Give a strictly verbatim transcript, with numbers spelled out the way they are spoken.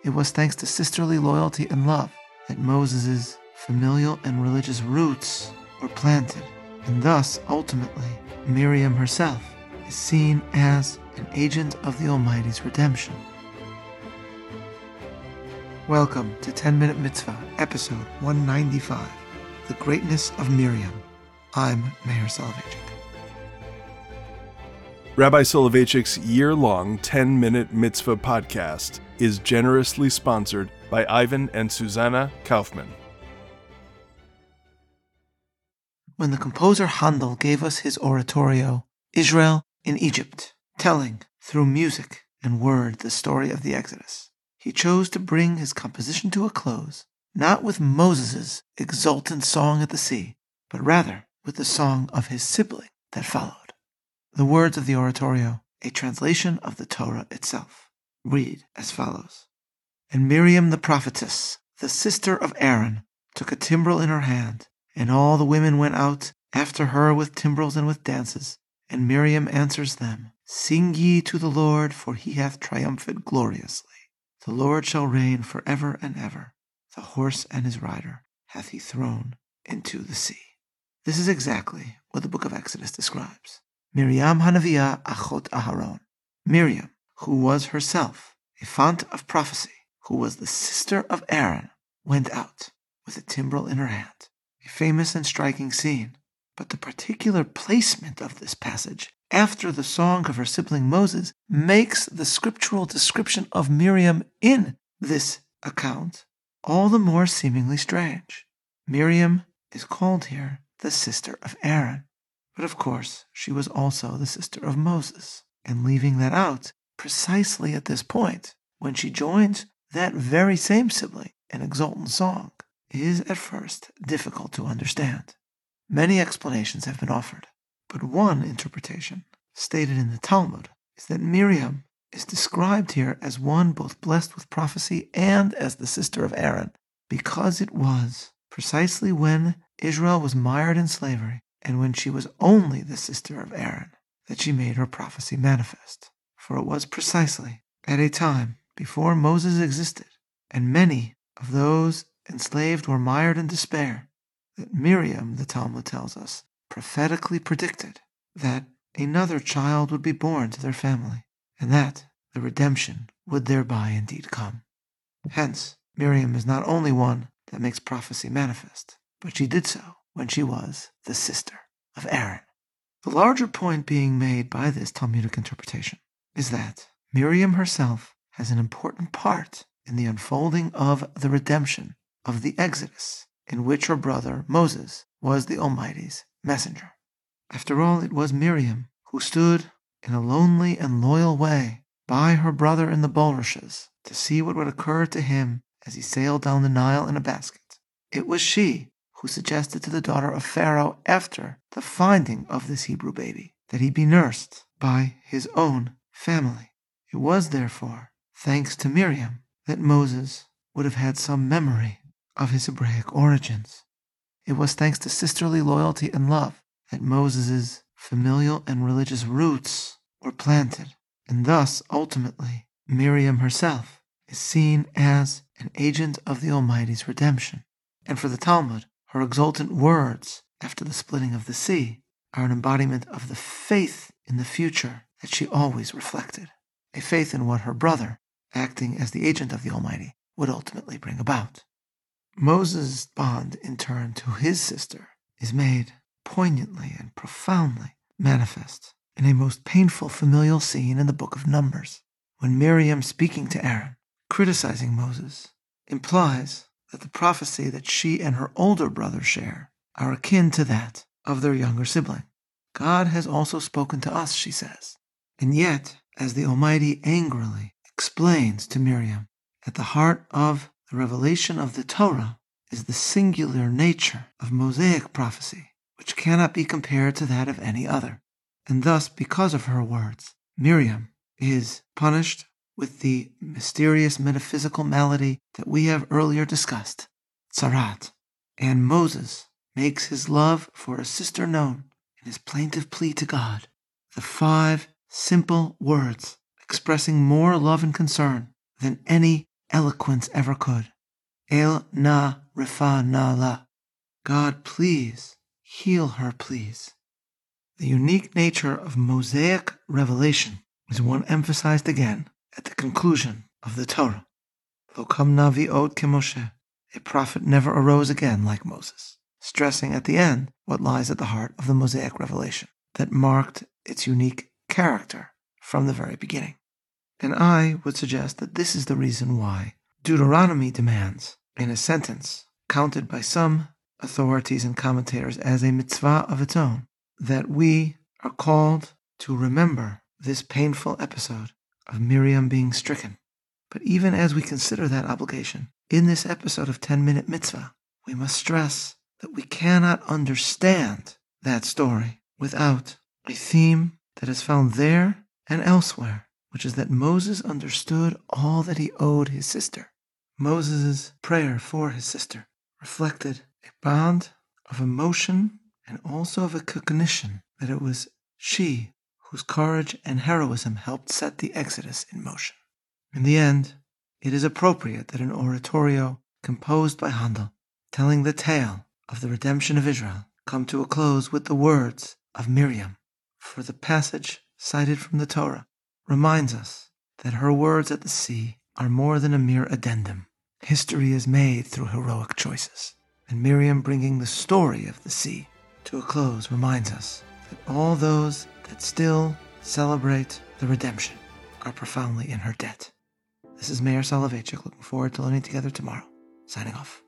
it was thanks to sisterly loyalty and love that Moses' familial and religious roots were planted, and thus, ultimately, Miriam herself is seen as an agent of the Almighty's redemption. Welcome to ten minute Mitzvah, episode one ninety-five, The Greatness of Miriam. I'm Meir Soloveichik. Rabbi Soloveitchik's year-long ten minute Mitzvah podcast is generously sponsored by Ivan and Susanna Kaufman. When the composer Handel gave us his oratorio, Israel in Egypt, telling, through music and word, the story of the Exodus, he chose to bring his composition to a close, not with Moses' exultant song at the sea, but rather with the song of his sibling that followed. The words of the oratorio, a translation of the Torah itself, read as follows. And Miriam the prophetess, the sister of Aaron, took a timbrel in her hand, and all the women went out after her with timbrels and with dances. And Miriam answers them, Sing ye to the Lord, for he hath triumphed gloriously. The Lord shall reign for ever and ever. The horse and his rider hath he thrown into the sea. This is exactly what the book of Exodus describes. Miriam Hanaviah Achot Aharon. Miriam, who was herself a font of prophecy, who was the sister of Aaron, went out with a timbrel in her hand. A famous and striking scene. But the particular placement of this passage after the song of her sibling Moses makes the scriptural description of Miriam in this account all the more seemingly strange. Miriam is called here the sister of Aaron. But of course, she was also the sister of Moses. And leaving that out, precisely at this point, when she joins that very same sibling in exultant song, is at first difficult to understand. Many explanations have been offered, but one interpretation, stated in the Talmud, is that Miriam is described here as one both blessed with prophecy and as the sister of Aaron, because it was precisely when Israel was mired in slavery, and when she was only the sister of Aaron, that she made her prophecy manifest. For it was precisely at a time before Moses existed, and many of those enslaved were mired in despair, that Miriam, the Talmud tells us, prophetically predicted that another child would be born to their family, and that the redemption would thereby indeed come. Hence, Miriam is not only one that makes prophecy manifest, but she did so when she was the sister of Aaron. The larger point being made by this Talmudic interpretation is that Miriam herself has an important part in the unfolding of the redemption of the Exodus, in which her brother Moses was the Almighty's messenger. After all, it was Miriam who stood in a lonely and loyal way by her brother in the bulrushes to see what would occur to him as he sailed down the Nile in a basket. It was she who suggested to the daughter of Pharaoh after the finding of this Hebrew baby that he be nursed by his own family. It was, therefore, thanks to Miriam that Moses would have had some memory of his Hebraic origins. It was thanks to sisterly loyalty and love that Moses' familial and religious roots were planted, and thus, ultimately, Miriam herself is seen as an agent of the Almighty's redemption. And for the Talmud, her exultant words after the splitting of the sea are an embodiment of the faith in the future that she always reflected, a faith in what her brother, acting as the agent of the Almighty, would ultimately bring about. Moses' bond, in turn, to his sister is made poignantly and profoundly manifest in a most painful familial scene in the book of Numbers, when Miriam, speaking to Aaron, criticizing Moses, implies that the prophecy that she and her older brother share are akin to that of their younger sibling. God has also spoken to us, she says. And yet, as the Almighty angrily explains to Miriam, at the heart of the revelation of the Torah is the singular nature of Mosaic prophecy, which cannot be compared to that of any other. And thus, because of her words, Miriam is punished with the mysterious metaphysical malady that we have earlier discussed, tsarat. And Moses makes his love for a sister known in his plaintive plea to God, the five simple words expressing more love and concern than any eloquence ever could. El na rifa na la. God, please, heal her, please. The unique nature of Mosaic revelation is one emphasized again at the conclusion of the Torah. Lo kam navi od kemoshe. A prophet never arose again like Moses, stressing at the end what lies at the heart of the Mosaic revelation that marked its unique character from the very beginning. And I would suggest that this is the reason why Deuteronomy demands, in a sentence counted by some authorities and commentators as a mitzvah of its own, that we are called to remember this painful episode of Miriam being stricken. But even as we consider that obligation, in this episode of ten-Minute Mitzvah, we must stress that we cannot understand that story without a theme that is found there and elsewhere, which is that Moses understood all that he owed his sister. Moses' prayer for his sister reflected a bond of emotion and also of a cognition that it was she whose courage and heroism helped set the Exodus in motion. In the end, it is appropriate that an oratorio composed by Handel, telling the tale of the redemption of Israel, come to a close with the words of Miriam, for the passage cited from the Torah reminds us that her words at the sea are more than a mere addendum. History is made through heroic choices, and Miriam bringing the story of the sea to a close reminds us that all those that still celebrate the redemption are profoundly in her debt. This is Meir Soloveichik, looking forward to learning together tomorrow. Signing off.